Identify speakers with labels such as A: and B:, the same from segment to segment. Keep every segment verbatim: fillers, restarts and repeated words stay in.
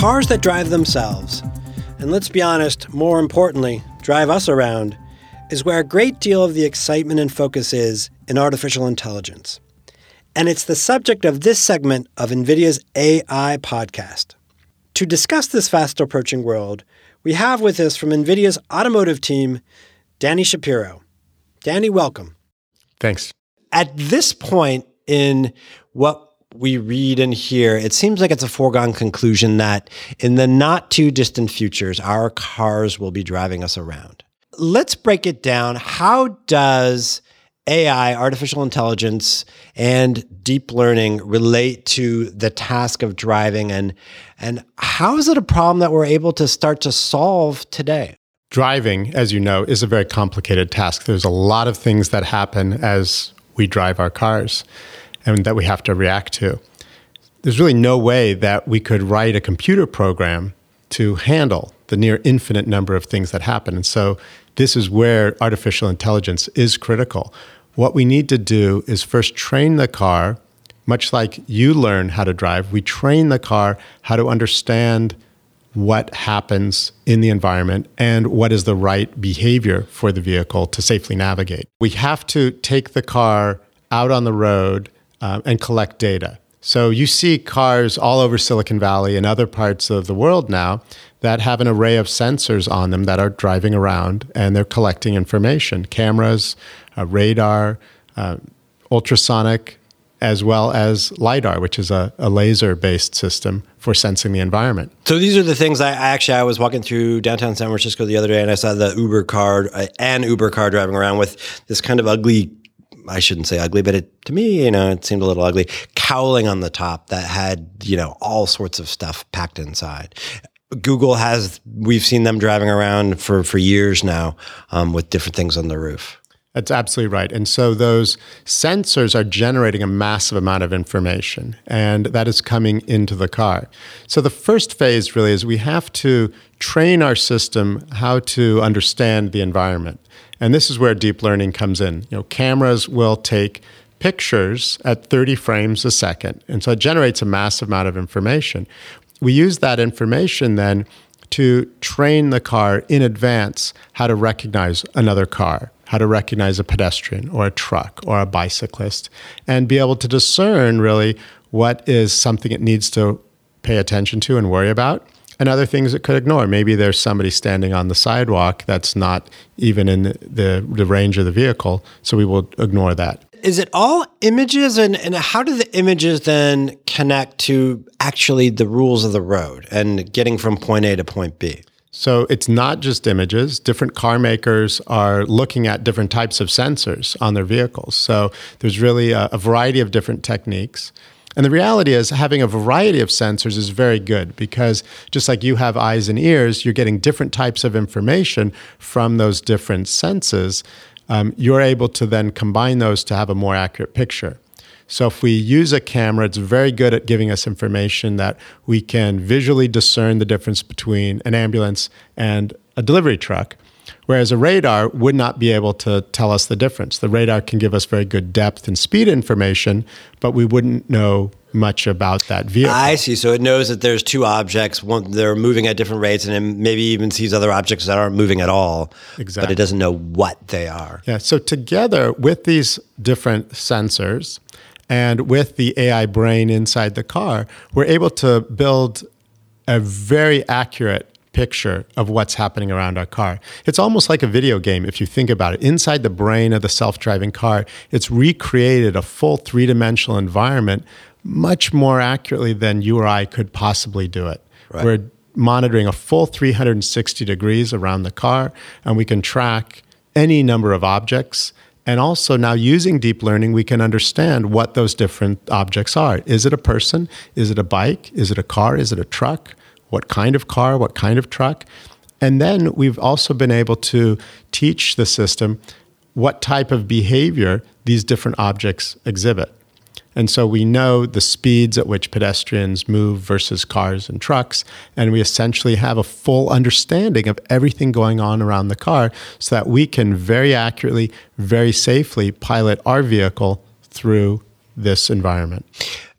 A: cars that drive themselves, and let's be honest, more importantly, drive us around, is where a great deal of the excitement and focus is in artificial intelligence. And it's the subject of this segment of NVIDIA's A I podcast. To discuss this fast-approaching world, we have with us from NVIDIA's automotive team, Danny Shapiro. Danny, welcome.
B: Thanks.
A: At this point in what we read and hear, it seems like it's a foregone conclusion that in the not too distant futures, our cars will be driving us around. Let's break it down. How does A I, artificial intelligence, and deep learning relate to the task of driving, and, and how is it a problem that we're able to start to solve today?
B: Driving, as you know, is a very complicated task. There's a lot of things that happen as we drive our cars and that we have to react to. There's really no way that we could write a computer program to handle the near infinite number of things that happen. And so this is where artificial intelligence is critical. What we need to do is first train the car, much like you learn how to drive. We train the car how to understand what happens in the environment and what is the right behavior for the vehicle to safely navigate. We have to take the car out on the road um, and collect data. So you see cars all over Silicon Valley and other parts of the world now that have an array of sensors on them that are driving around and they're collecting information, cameras, uh, radar, uh, ultrasonic, as well as LiDAR, which is a, a laser-based system for sensing the environment.
A: So these are the things I actually, I was walking through downtown San Francisco the other day and I saw the Uber car, uh, an Uber car driving around with this kind of ugly, I shouldn't say ugly, but it, to me, you know, it seemed a little ugly, cowling on the top that had, you know, all sorts of stuff packed inside. Google has, we've seen them driving around for, for years now um, with different things on the roof.
B: That's absolutely right. And so those sensors are generating a massive amount of information, and that is coming into the car. So the first phase really is we have to train our system how to understand the environment. And this is where deep learning comes in. You know, cameras will take pictures at thirty frames a second, and so it generates a massive amount of information. We use that information then to train the car in advance how to recognize another car, how to recognize a pedestrian or a truck or a bicyclist, and be able to discern really what is something it needs to pay attention to and worry about, and other things it could ignore. Maybe there's somebody standing on the sidewalk that's not even in the, the, the range of the vehicle, so we will ignore that.
A: Is it all images, and, and how do the images then connect to actually the rules of the road and getting from point A to point B?
B: So it's not just images. Different car makers are looking at different types of sensors on their vehicles. So there's really a, a variety of different techniques. And the reality is having a variety of sensors is very good because just like you have eyes and ears, you're getting different types of information from those different senses. Um, you're able to then combine those to have a more accurate picture. So if we use a camera, it's very good at giving us information that we can visually discern the difference between an ambulance and a delivery truck, whereas a radar would not be able to tell us the difference. The radar can give us very good depth and speed information, but we wouldn't know much about that vehicle.
A: I see. So it knows that there's two objects, one they're moving at different rates, and then maybe even sees other objects that aren't moving at all.
B: Exactly.
A: But it doesn't know what they are.
B: Yeah. So together with these different sensors and with the A I brain inside the car, we're able to build a very accurate picture of what's happening around our car. It's almost like a video game if you think about it. Inside the brain of the self-driving car, it's recreated a full three-dimensional environment much more accurately than you or I could possibly do it.
A: Right.
B: We're monitoring a full three hundred sixty degrees around the car, and we can track any number of objects. And also now using deep learning, we can understand what those different objects are. Is it a person? Is it a bike? Is it a car? Is it a truck? What kind of car? What kind of truck? And then we've also been able to teach the system what type of behavior these different objects exhibit. And so we know the speeds at which pedestrians move versus cars and trucks, and we essentially have a full understanding of everything going on around the car so that we can very accurately, very safely pilot our vehicle through this environment.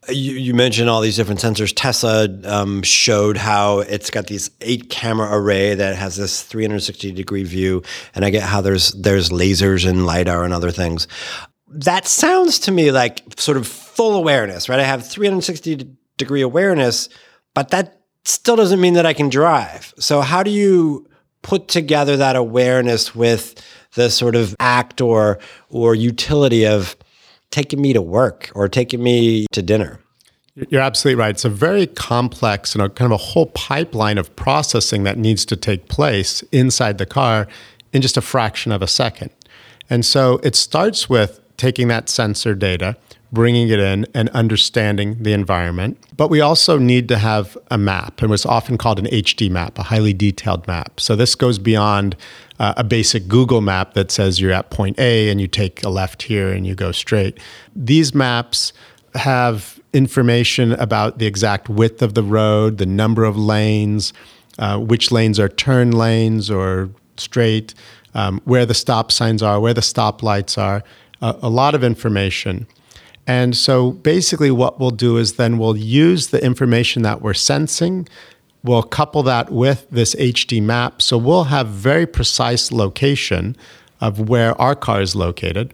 A: You, you mentioned all these different sensors. Tesla um, showed how it's got these eight camera array that has this three hundred sixty degree view. And I get how there's there's lasers and LiDAR and other things. That sounds to me like sort of full awareness, right? I have three hundred sixty degree awareness, but that still doesn't mean that I can drive. So how do you put together that awareness with the sort of act or or utility of taking me to work or taking me to dinner?
B: You're absolutely right. It's a very complex and a kind of a whole pipeline of processing that needs to take place inside the car in just a fraction of a second. And so it starts with taking that sensor data, bringing it in and understanding the environment. But we also need to have a map, and what's often called an H D map, a highly detailed map. So this goes beyond uh, a basic Google map that says you're at point A and you take a left here and you go straight. These maps have information about the exact width of the road, the number of lanes, uh, which lanes are turn lanes or straight, um, where the stop signs are, where the stop lights are, uh, a lot of information. And so basically what we'll do is then we'll use the information that we're sensing, we'll couple that with this H D map. So we'll have very precise location of where our car is located.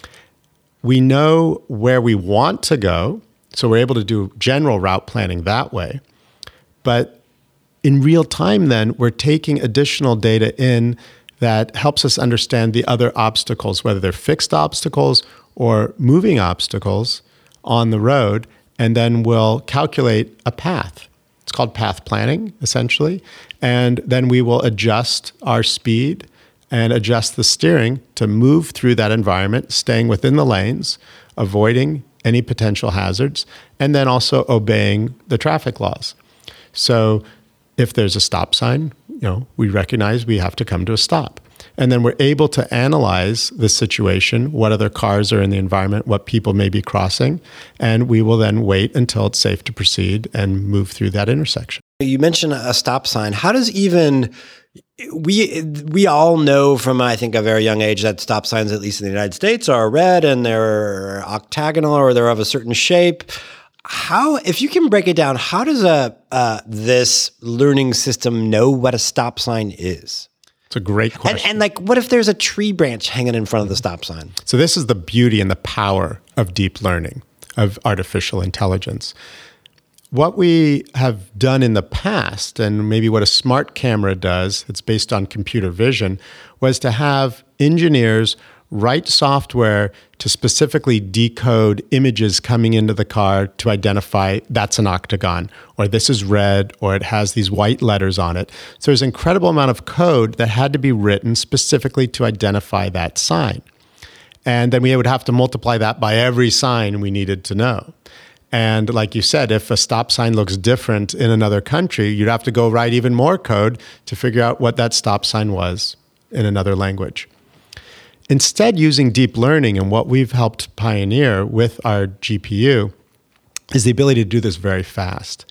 B: We know where we want to go, so we're able to do general route planning that way. But in real time then, we're taking additional data in that helps us understand the other obstacles, whether they're fixed obstacles or moving obstacles on the road, and then we'll calculate a path. It's called path planning, essentially. And then we will adjust our speed and adjust the steering to move through that environment, staying within the lanes, avoiding any potential hazards, and then also obeying the traffic laws. So if there's a stop sign, you know, we recognize we have to come to a stop. And then we're able to analyze the situation, what other cars are in the environment, what people may be crossing, and we will then wait until it's safe to proceed and move through that intersection.
A: You mentioned a stop sign. How does even we we all know from, I think, a very young age that stop signs, at least in the United States, are red and they're octagonal or they're of a certain shape. How, if you can break it down, how does a uh, this learning system know what a stop sign is?
B: It's a great question.
A: And, and like, what if there's a tree branch hanging in front of the stop sign?
B: So this is the beauty and the power of deep learning, of artificial intelligence. What we have done in the past, and maybe what a smart camera does, it's based on computer vision, was to have engineers write software to specifically decode images coming into the car to identify that's an octagon, or this is red, or it has these white letters on it. So there's an incredible amount of code that had to be written specifically to identify that sign. And then we would have to multiply that by every sign we needed to know. And like you said, if a stop sign looks different in another country, you'd have to go write even more code to figure out what that stop sign was in another language. Instead, using deep learning and what we've helped pioneer with our G P U is the ability to do this very fast.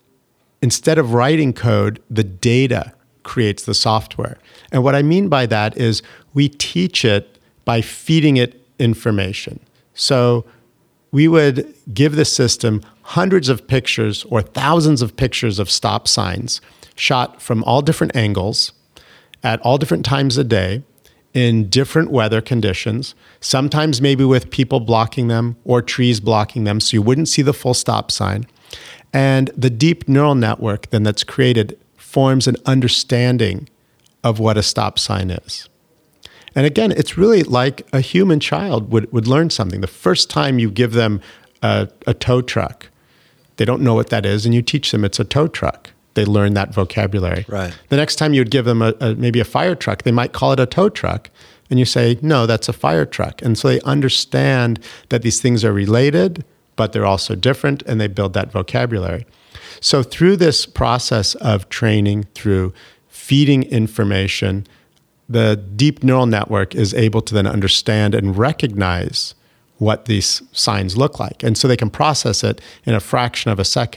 B: Instead of writing code, the data creates the software. And what I mean by that is we teach it by feeding it information. So we would give the system hundreds of pictures or thousands of pictures of stop signs shot from all different angles at all different times of day in different weather conditions, sometimes maybe with people blocking them or trees blocking them, so you wouldn't see the full stop sign. And the deep neural network then that's created forms an understanding of what a stop sign is. And again, it's really like a human child would, would learn something. The first time you give them a, a tow truck, they don't know what that is, and you teach them it's a tow truck. They learn that vocabulary.
A: Right.
B: The next time you'd give them a, a maybe a fire truck, they might call it a tow truck, and you say, no, that's a fire truck. And so they understand that these things are related, but they're also different, and they build that vocabulary. So through this process of training, through feeding information, the deep neural network is able to then understand and recognize what these signs look like. And so they can process it in a fraction of a second.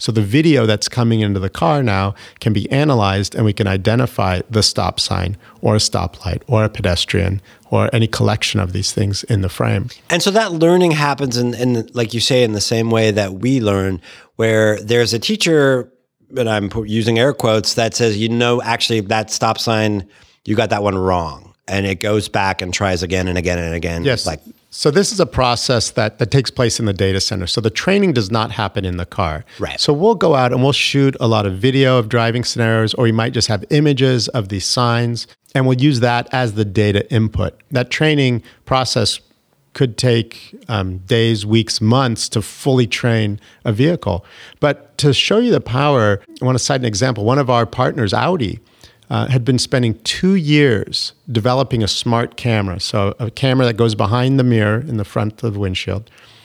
B: So the video that's coming into the car now can be analyzed, and we can identify the stop sign or a stoplight or a pedestrian or any collection of these things in the frame.
A: And so that learning happens in, in, like you say, in the same way that we learn, where there's a teacher, and I'm using air quotes, that says, you know, actually that stop sign, you got that one wrong. And it goes back and tries again and again and again.
B: Yes.
A: Like,
B: so this is a process that, that takes place in the data center. So the training does not happen in the car.
A: Right.
B: So we'll go out and we'll shoot a lot of video of driving scenarios, or we might just have images of these signs, and we'll use that as the data input. That training process could take um, days, weeks, months to fully train a vehicle. But to show you the power, I want to cite an example. One of our partners, Audi, Uh, had been spending two years developing a smart camera, so a camera that goes behind the mirror in the front of the windshield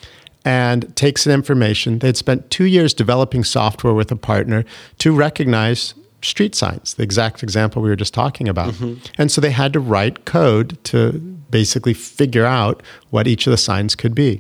B: and takes in information. They'd spent two years developing software with a partner to recognize street signs, the exact example we were just talking about. Mm-hmm. And so they had to write code to basically figure out what each of the signs could be.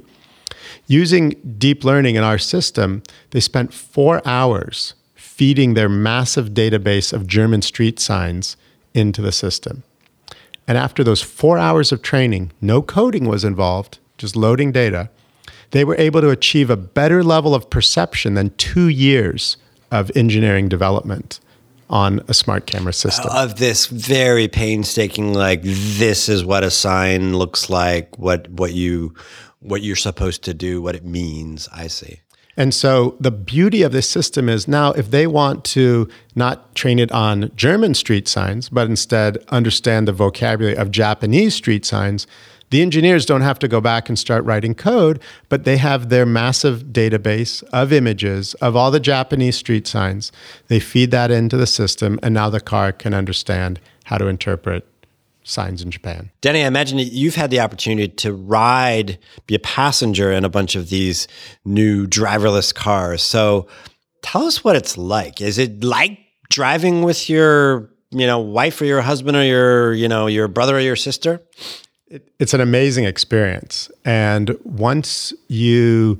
B: Using deep learning in our system, they spent four hours feeding their massive database of German street signs into the system. And after those four hours of training, no coding was involved, just loading data, they were able to achieve a better level of perception than two years of engineering development on a smart camera system.
A: Of this very painstaking, like, this is what a sign looks like, what what you what you're supposed to do, what it means. I see.
B: And so the beauty of this system is now if they want to not train it on German street signs, but instead understand the vocabulary of Japanese street signs, the engineers don't have to go back and start writing code, but they have their massive database of images of all the Japanese street signs. They feed that into the system, and now the car can understand how to interpret signs in Japan.
A: Denny, I imagine that you've had the opportunity to ride, be a passenger in a bunch of these new driverless cars. So tell us what it's like. Is it like driving with your, you know, wife or your husband or your, you know, your brother or your sister?
B: It, it's an amazing experience. And once you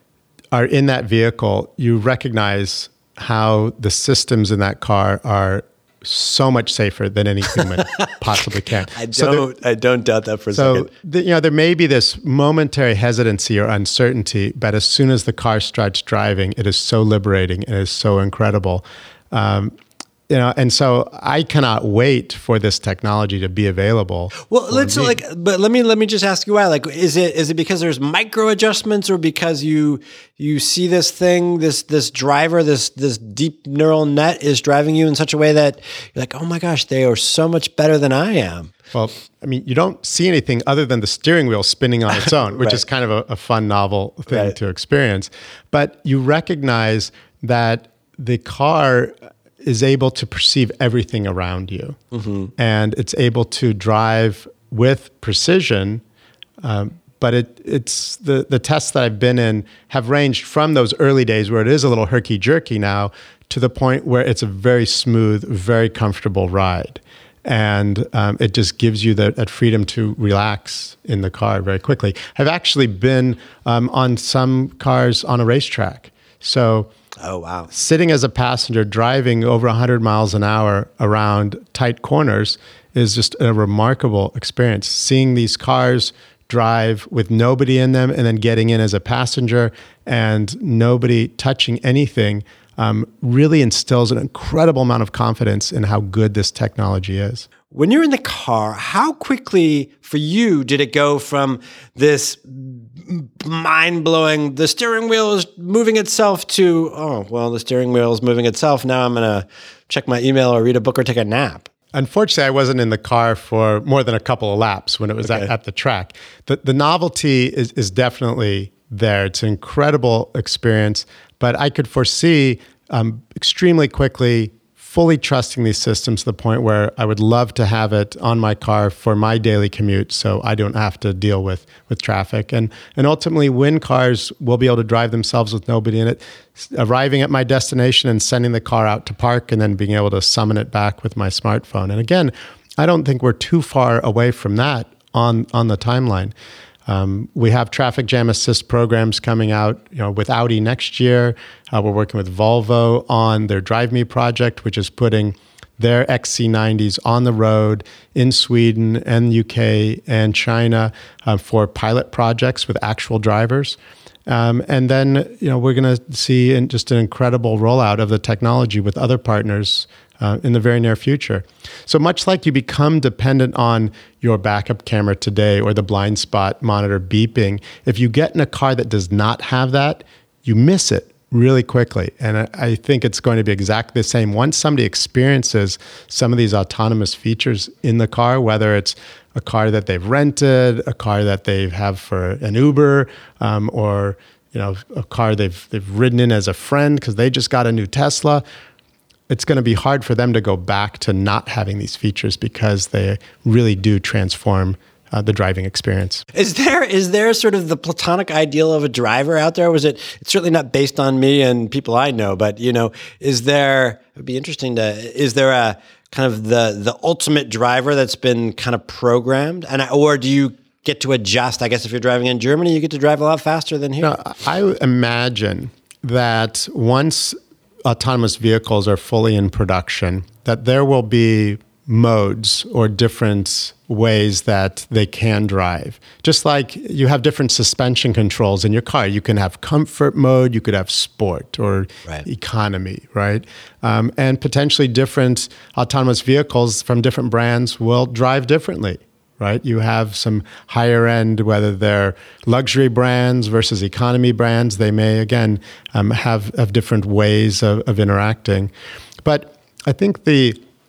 B: are in that vehicle, you recognize how the systems in that car are so much safer than any human possibly can.
A: I don't.
B: So there,
A: I don't doubt that for a
B: so
A: second.
B: The, you know, there may be this momentary hesitancy or uncertainty, but as soon as the car starts driving, it is so liberating. It is so incredible. Um, You know, and so I cannot wait for this technology to be available.
A: Well, let's me. like, but let me let me just ask you why. Like, is it is it because there's micro adjustments, or because you you see this thing, this this driver, this this deep neural net is driving you in such a way that you're like, oh my gosh, they are so much better than I am.
B: Well, I mean, you don't see anything other than the steering wheel spinning on its own, which
A: right.
B: is kind of a, a fun, novel thing
A: right.
B: to experience. But you recognize that the car is able to perceive everything around you. Mm-hmm. And it's able to drive with precision. Um, but it, it's the, the tests that I've been in have ranged from those early days where it is a little herky-jerky now to the point where it's a very smooth, very comfortable ride. And um, it just gives you that, that freedom to relax in the car very quickly. I've actually been um, on some cars on a racetrack. So
A: Oh, wow.
B: sitting as a passenger driving over one hundred miles an hour around tight corners is just a remarkable experience. Seeing these cars drive with nobody in them and then getting in as a passenger and nobody touching anything um, really instills an incredible amount of confidence in how good this technology is.
A: When you're in the car, how quickly for you did it go from this mind-blowing, the steering wheel is moving itself, to, oh, well, the steering wheel is moving itself. Now I'm going to check my email or read a book or take a nap?
B: Unfortunately, I wasn't in the car for more than a couple of laps when it was okay. at, at the track. The, the novelty is, is definitely there. It's an incredible experience, but I could foresee um, extremely quickly fully trusting these systems to the point where I would love to have it on my car for my daily commute so I don't have to deal with, with traffic. And, and ultimately, when cars will be able to drive themselves with nobody in it, arriving at my destination and sending the car out to park and then being able to summon it back with my smartphone. And again, I don't think we're too far away from that on, on the timeline. Um, we have traffic jam assist programs coming out, you know, with Audi next year. Uh, we're working with Volvo on their Drive Me project, which is putting their X C nineties on the road in Sweden and U K and China uh, for pilot projects with actual drivers. Um, and then, you know, we're going to see in just an incredible rollout of the technology with other partners uh, in the very near future. So much like you become dependent on your backup camera today or the blind spot monitor beeping, if you get in a car that does not have that, you miss it really quickly. And I, I think it's going to be exactly the same. Once somebody experiences some of these autonomous features in the car, whether it's a car that they've rented, a car that they have for an Uber, um, or you know, a car they've they've ridden in as a friend because they just got a new Tesla, it's going to be hard for them to go back to not having these features because they really do transform Uh, the driving experience.
A: Is there is there sort of the platonic ideal of a driver out there? Was it? It's certainly not based on me and people I know, but you know, is there? It would be interesting to. Is there a kind of the the ultimate driver that's been kind of programmed, and or do you get to adjust? I guess if you're driving in Germany, you get to drive a lot faster than here.
B: No, I imagine that once autonomous vehicles are fully in production, that there will be modes or different ways that they can drive. Just like you have different suspension controls in your car. You can have comfort mode, you could have sport or right. economy, right? Um, and potentially different autonomous vehicles from different brands will drive differently, right? You have some higher end, whether they're luxury brands versus economy brands, they may, again, um, have, have different ways of, of interacting. But I think the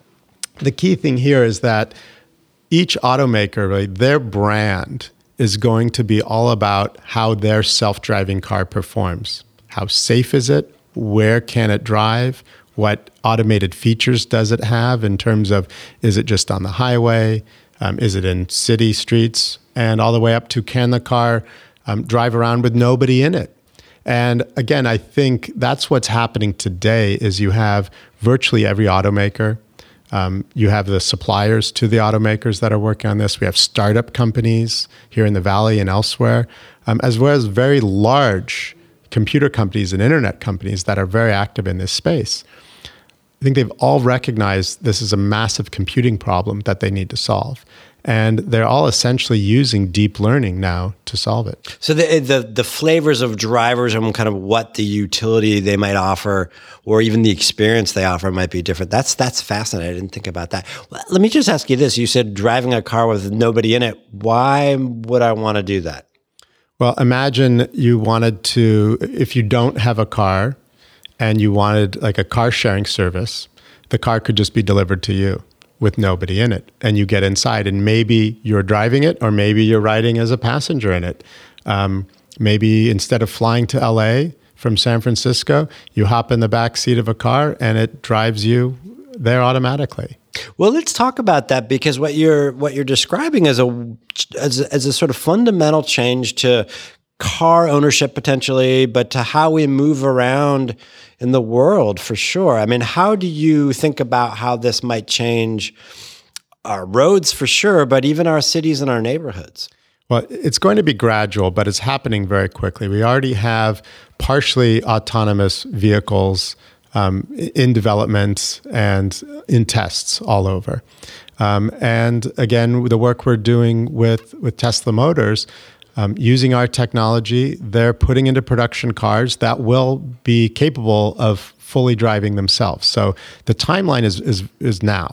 B: The key thing here is that each automaker, right, their brand is going to be all about how their self-driving car performs. How safe is it? Where can it drive? What automated features does it have in terms of, is it just on the highway? Um, is it in city streets? And all the way up to, can the car um, drive around with nobody in it? And again, I think that's what's happening today is you have virtually every automaker. Um, you have the suppliers to the automakers that are working on this. We have startup companies here in the Valley and elsewhere, um, as well as very large computer companies and internet companies that are very active in this space. I think they've all recognized this is a massive computing problem that they need to solve. And they're all essentially using deep learning now to solve it.
A: So the, the the flavors of drivers and kind of what the utility they might offer, or even the experience they offer, might be different. That's that's fascinating. I didn't think about that. Let me just ask you this: you said driving a car with nobody in it. Why would I want to do that?
B: Well, imagine you wanted to, if you don't have a car, and you wanted like a car sharing service, the car could just be delivered to you with nobody in it, and you get inside, and maybe you're driving it, or maybe you're riding as a passenger in it. Um, maybe instead of flying to L A from San Francisco, you hop in the back seat of a car, and it drives you there automatically.
A: Well, let's talk about that, because what you're what you're describing as a as a, as a sort of fundamental change to car ownership potentially, but to how we move around in the world for sure. I mean, how do you think about how this might change our roads for sure, but even our cities and our neighborhoods?
B: Well, it's going to be gradual, but it's happening very quickly. We already have partially autonomous vehicles um, in development and in tests all over. Um, and again, the work we're doing with, with Tesla Motors, Um, using our technology, they're putting into production cars that will be capable of fully driving themselves. So the timeline is is, is now.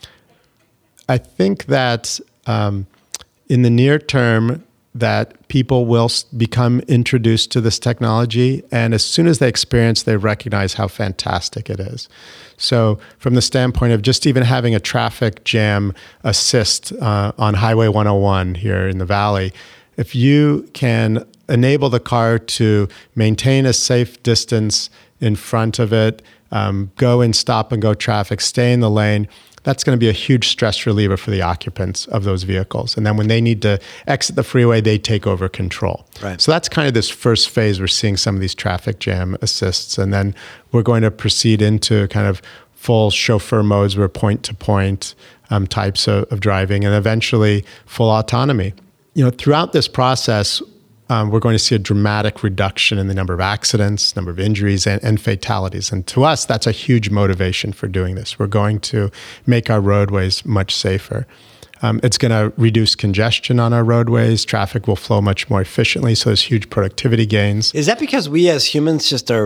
B: I think that um, in the near term, that people will become introduced to this technology, and as soon as they experience, they recognize how fantastic it is. So from the standpoint of just even having a traffic jam assist uh, on Highway one oh one here in the Valley, if you can enable the car to maintain a safe distance in front of it, um, go and stop and go traffic, stay in the lane, that's going to be a huge stress reliever for the occupants of those vehicles. And then when they need to exit the freeway, they take over control.
A: Right.
B: So that's kind of this first phase. We're seeing some of these traffic jam assists. And then we're going to proceed into kind of full chauffeur modes, where point-to-point um, types of, of driving, and eventually full autonomy. you know, throughout this process, um, we're going to see a dramatic reduction in the number of accidents, number of injuries, and, and fatalities. And to us, that's a huge motivation for doing this. We're going to make our roadways much safer. Um, it's going to reduce congestion on our roadways. Traffic will flow much more efficiently, so there's huge productivity gains.
A: Is that because we as humans just are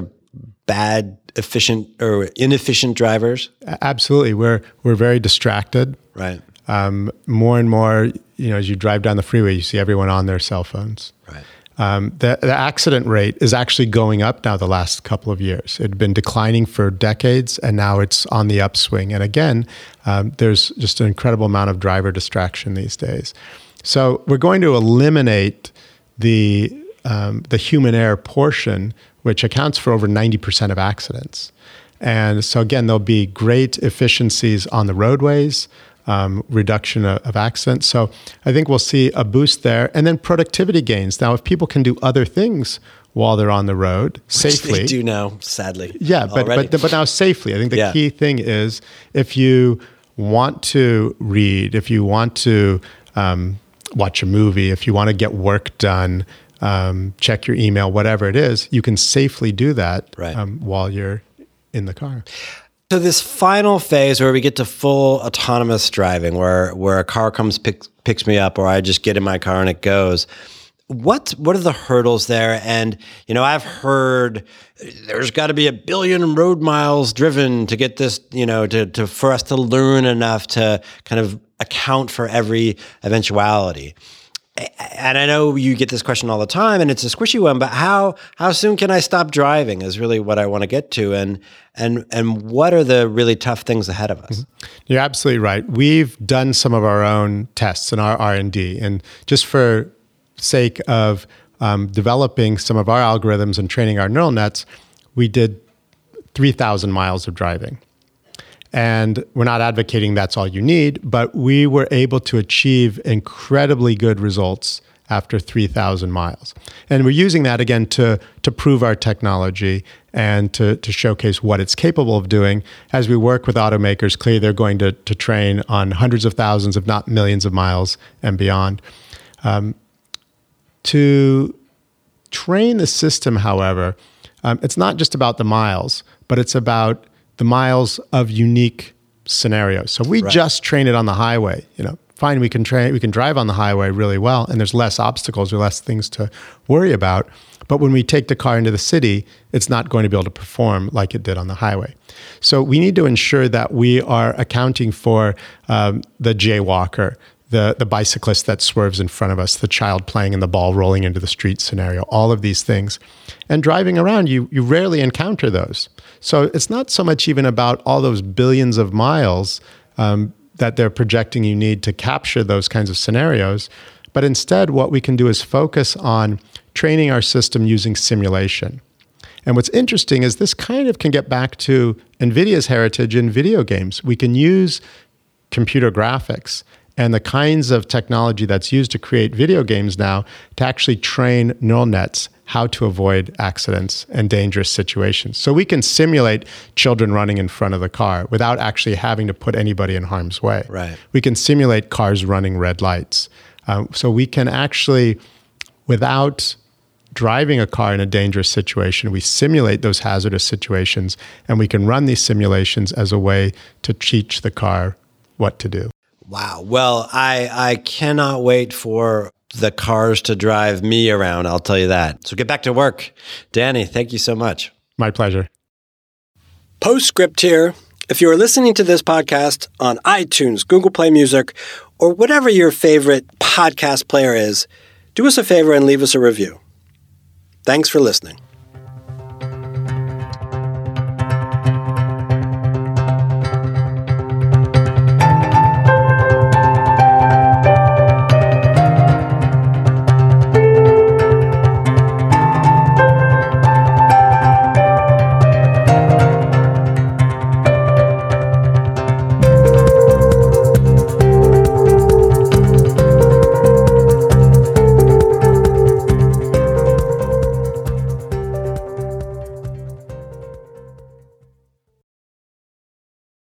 A: bad, efficient, or inefficient drivers?
B: Absolutely. We're we're very distracted.
A: Right.
B: Um, more and more, you know, as you drive down the freeway, you see everyone on their cell phones.
A: Right.
B: Um, the, the accident rate is actually going up now the last couple of years. It had been declining for decades, and now it's on the upswing. And again, um, there's just an incredible amount of driver distraction these days. So we're going to eliminate the um, the human error portion, which accounts for over ninety percent of accidents. And so again, there'll be great efficiencies on the roadways, Um, reduction of, of accidents. So I think we'll see a boost there. And then productivity gains. Now, if people can do other things while they're on the road safely.
A: Which they do now, sadly.
B: Yeah, but, but, but now safely. I think the
A: yeah.
B: key thing is if you want to read, if you want to um, watch a movie, if you want to get work done, um, check your email, whatever it is, you can safely do that
A: right.
B: um, while you're in the car.
A: So this final phase where we get to full autonomous driving, where where a car comes pick, picks me up, or I just get in my car and it goes. What what are the hurdles there? And you know, I've heard there's got to be a billion road miles driven to get this, you know, to to for us to learn enough to kind of account for every eventuality. And I know you get this question all the time, and it's a squishy one, but how how soon can I stop driving is really what I want to get to. And and and what are the really tough things ahead of us?
B: Mm-hmm. You're absolutely right. We've done some of our own tests in our R and D. And just for sake of um, developing some of our algorithms and training our neural nets, we did three thousand miles of driving. And we're not advocating that's all you need, but we were able to achieve incredibly good results after three thousand miles. And we're using that again to, to prove our technology and to, to showcase what it's capable of doing. As we work with automakers, clearly they're going to, to train on hundreds of thousands, if not millions of miles and beyond. Um, to train the system, however, um, it's not just about the miles, but it's about the miles of unique scenarios. So we right. just train it on the highway. You know, fine, we can train, we can drive on the highway really well, and there's less obstacles or less things to worry about. But when we take the car into the city, it's not going to be able to perform like it did on the highway. So we need to ensure that we are accounting for um, the jaywalker, the the bicyclist that swerves in front of us, the child playing in the ball rolling into the street scenario, all of these things. And driving around, you you rarely encounter those. So it's not so much even about all those billions of miles um, that they're projecting you need to capture those kinds of scenarios, but instead what we can do is focus on training our system using simulation. And what's interesting is this kind of can get back to NVIDIA's heritage in video games. We can use computer graphics and the kinds of technology that's used to create video games now to actually train neural nets how to avoid accidents and dangerous situations. So we can simulate children running in front of the car without actually having to put anybody in harm's way.
A: Right.
B: We can simulate cars running red lights. Um, so we can actually, without driving a car in a dangerous situation, we simulate those hazardous situations, and we can run these simulations as a way to teach the car what to do.
A: Wow. Well, I, I cannot wait for the cars to drive me around. I'll tell you that. So get back to work. Danny, thank you so much.
B: My pleasure.
A: Postscript here. If you are listening to this podcast on iTunes, Google Play Music, or whatever your favorite podcast player is, do us a favor and leave us a review. Thanks for listening.